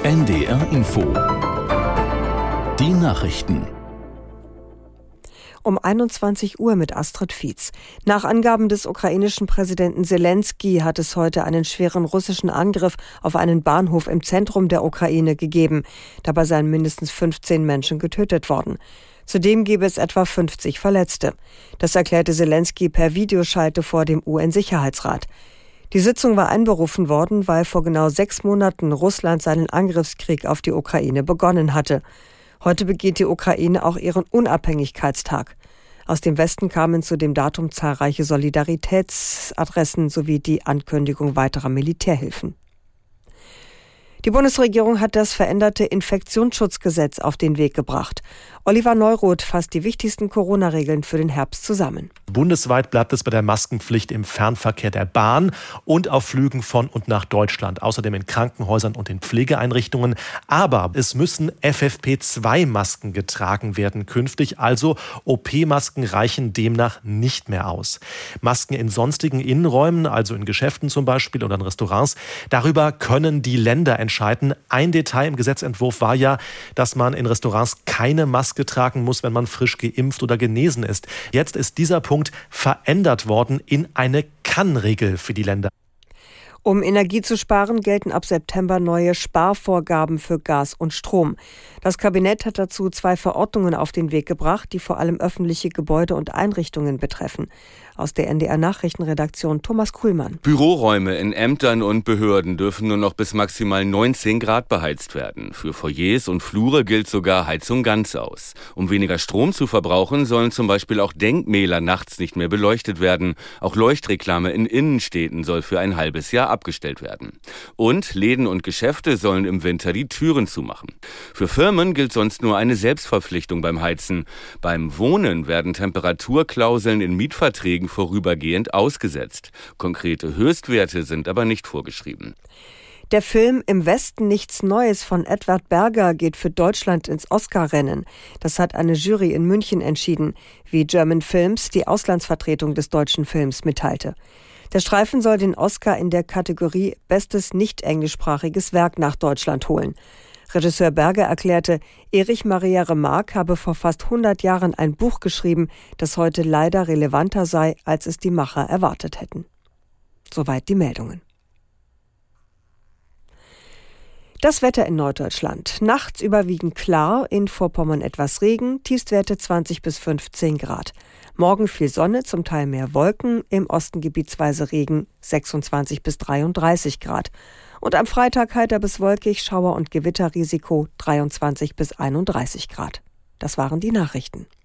NDR Info. Die Nachrichten. Um 21 Uhr mit Astrid Fietz. Nach Angaben des ukrainischen Präsidenten Selenskyj hat es heute einen schweren russischen Angriff auf einen Bahnhof im Zentrum der Ukraine gegeben. Dabei seien mindestens 15 Menschen getötet worden. Zudem gebe es etwa 50 Verletzte. Das erklärte Selenskyj per Videoschalte vor dem UN-Sicherheitsrat. Die Sitzung war einberufen worden, weil vor genau 6 Monaten Russland seinen Angriffskrieg auf die Ukraine begonnen hatte. Heute begeht die Ukraine auch ihren Unabhängigkeitstag. Aus dem Westen kamen zu dem Datum zahlreiche Solidaritätsadressen sowie die Ankündigung weiterer Militärhilfen. Die Bundesregierung hat das veränderte Infektionsschutzgesetz auf den Weg gebracht. Oliver Neuroth fasst die wichtigsten Corona-Regeln für den Herbst zusammen. Bundesweit bleibt es bei der Maskenpflicht im Fernverkehr der Bahn und auf Flügen von und nach Deutschland. Außerdem in Krankenhäusern und in Pflegeeinrichtungen. Aber es müssen FFP2-Masken getragen werden künftig. Also OP-Masken reichen demnach nicht mehr aus. Masken in sonstigen Innenräumen, also in Geschäften zum Beispiel oder in Restaurants, darüber können die Länder entscheiden. Ein Detail im Gesetzentwurf war ja, dass man in Restaurants keine Maske tragen muss, wenn man frisch geimpft oder genesen ist. Jetzt ist dieser Punkt verändert worden in eine Kann-Regel für die Länder. Um Energie zu sparen, gelten ab September neue Sparvorgaben für Gas und Strom. Das Kabinett hat dazu 2 Verordnungen auf den Weg gebracht, die vor allem öffentliche Gebäude und Einrichtungen betreffen. Aus der NDR-Nachrichtenredaktion Thomas Kuhlmann. Büroräume in Ämtern und Behörden dürfen nur noch bis maximal 19 Grad beheizt werden. Für Foyers und Flure gilt sogar Heizung ganz aus. Um weniger Strom zu verbrauchen, sollen zum Beispiel auch Denkmäler nachts nicht mehr beleuchtet werden. Auch Leuchtreklame in Innenstädten soll für ein halbes Jahr abgestellt werden. Und Läden und Geschäfte sollen im Winter die Türen zumachen. Für Firmen gilt sonst nur eine Selbstverpflichtung beim Heizen. Beim Wohnen werden Temperaturklauseln in Mietverträgen vorübergehend ausgesetzt. Konkrete Höchstwerte sind aber nicht vorgeschrieben. Der Film Im Westen nichts Neues von Edward Berger geht für Deutschland ins Oscar-Rennen. Das hat eine Jury in München entschieden, wie German Films, die Auslandsvertretung des deutschen Films, mitteilte. Der Streifen soll den Oscar in der Kategorie Bestes nicht-englischsprachiges Werk nach Deutschland holen. Regisseur Berger erklärte, Erich Maria Remarque habe vor fast 100 Jahren ein Buch geschrieben, das heute leider relevanter sei, als es die Macher erwartet hätten. Soweit die Meldungen. Das Wetter in Norddeutschland. Nachts überwiegend klar, in Vorpommern etwas Regen, Tiefstwerte 20 bis 15 Grad. Morgen viel Sonne, zum Teil mehr Wolken, im Osten gebietsweise Regen, 26 bis 33 Grad. Und am Freitag heiter bis wolkig, Schauer- und Gewitterrisiko, 23 bis 31 Grad. Das waren die Nachrichten.